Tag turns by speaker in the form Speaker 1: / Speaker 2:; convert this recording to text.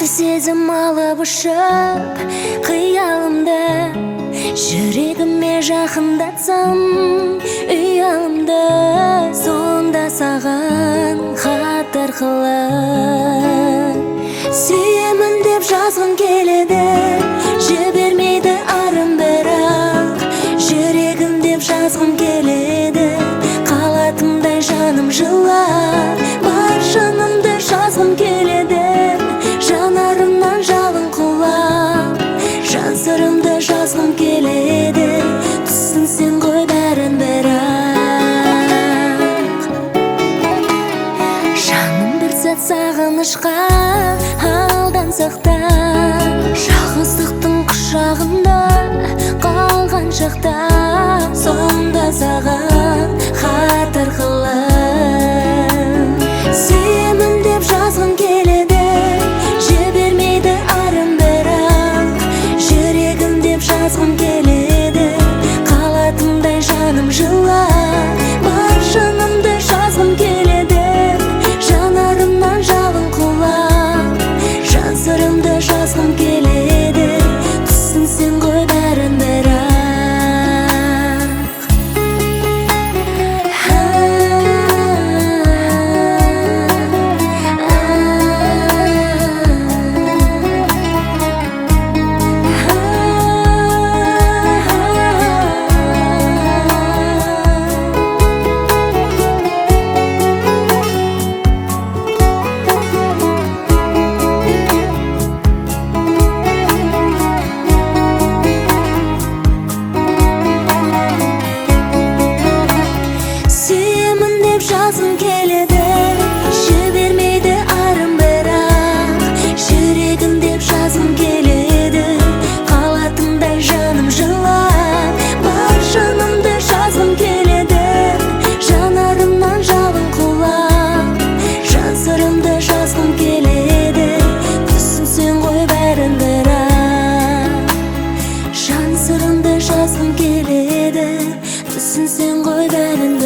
Speaker 1: қатты сезім алып ұшып қиялымды, жүрегіме жақындатсам ұялымды, сонда саған хат арқылы сүйемін деп жазғым келеді. Жібермейді арым, бірақ жүрегім деп жазғым келеді. Қалатымдай жаным жылап, бар жанымды жазғым келеді. Жанарымнан жалын құлап, жан сырымды жазғым келеді. Түсінсең ғой бәрін, бірақ жаным бір сәт сағынышқа алдансақ та, жалғыздықтың құшағында қалған шақта, сонда саған хат арқылы сүйемін деп жазғым келеді. Жібермейді арым, бірақ жүрегім деп жазғым келеді. Қалатымдай жаным жылап, бар жанымды жазғым келеді. Жанарымнан жалын құлап, жан сырымды жазғым келеді. Түсінсең ғой бәрін, бірақ жазғым келеді. Жібермейді арым, бірақ жүрегім деп жазғым келеді. Қалатымдай жаным жылап, бар жанымды жазғым келеді. Жанарымнан жалын құлап, жан сырымды жазғым келеді. Түсінсең ғой бәрін, бірақ жан сырымды жазғым келеді. Түсінсең ғой бәрін,